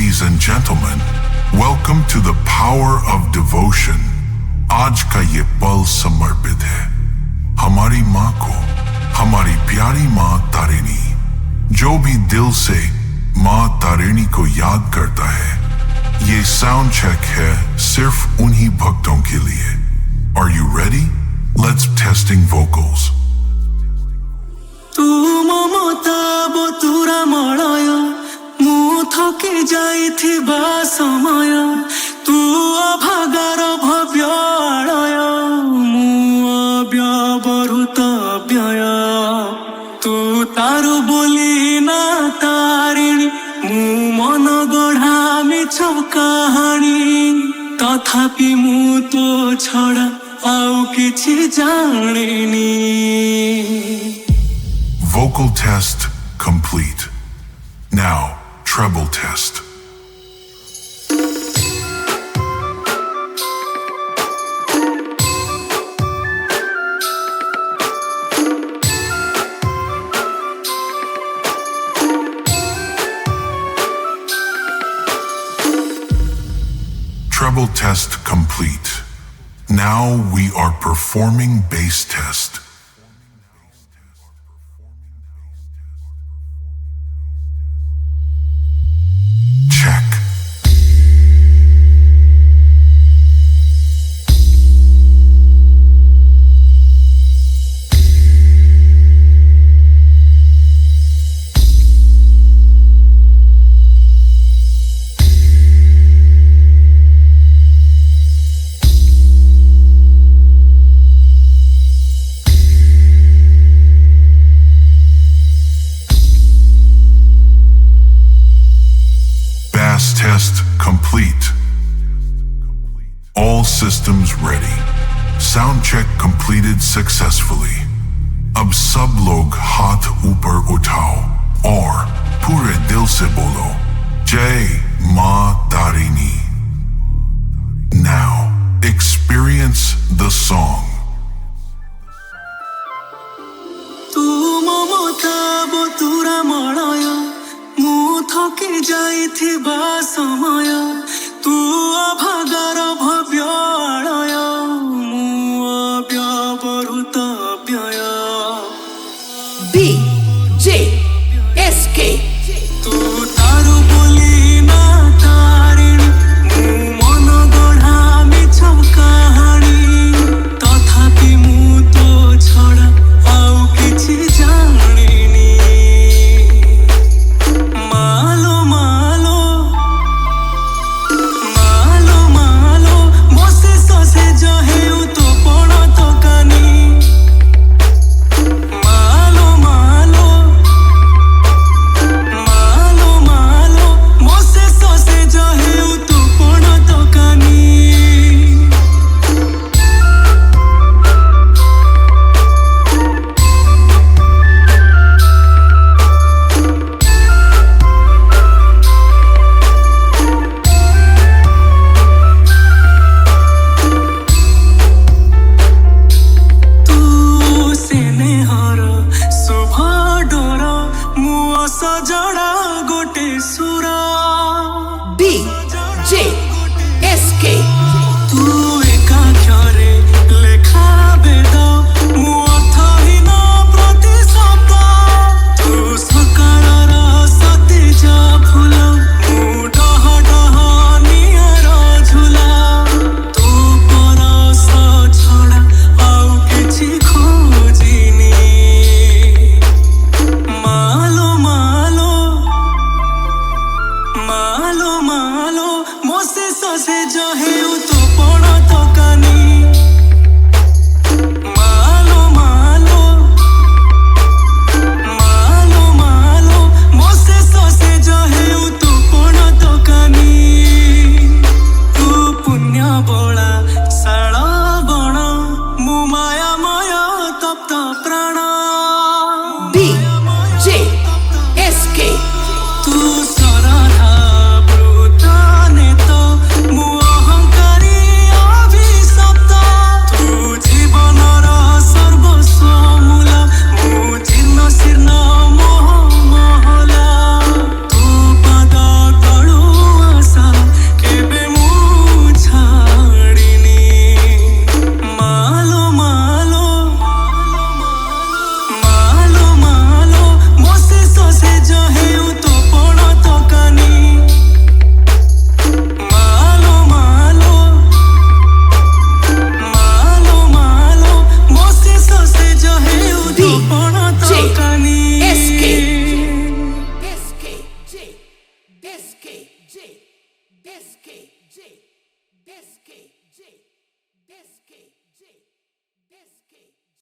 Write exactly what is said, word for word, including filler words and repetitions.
Ladies and gentlemen, welcome to the power of devotion. आज का ये पल समर्पित है हमारी माँ को, हमारी प्यारी माँ तारिणी। जो भी दिल से माँ तारिणी को याद करता है, ये साउंड चेक है सिर्फ उन्हीं भक्तों के लिए। Are you ready? Let's testing vocals. तू ममता बतुरा मलय मु थके जाइथिबा समय तू अभागार भव्य आलय मु अव्यवहृत व्यय तू तारु बोली ना तारिणी मु मन गढ़ा मिछ कहानी तथापि मु तो छड़ा आउ किछि जानिनी। Vocal test complete. Now, treble test. Treble test complete. Now we are performing bass test. Check. Bass test complete. All systems ready. Sound check completed successfully. अब सब लोग हाथ ऊपर उठाओ और पूरे दिल से बोलो जय माँ Tarini. Now experience the song. तू ममता बतुरा मलय मु थके जाइथिबा समय तू अभागार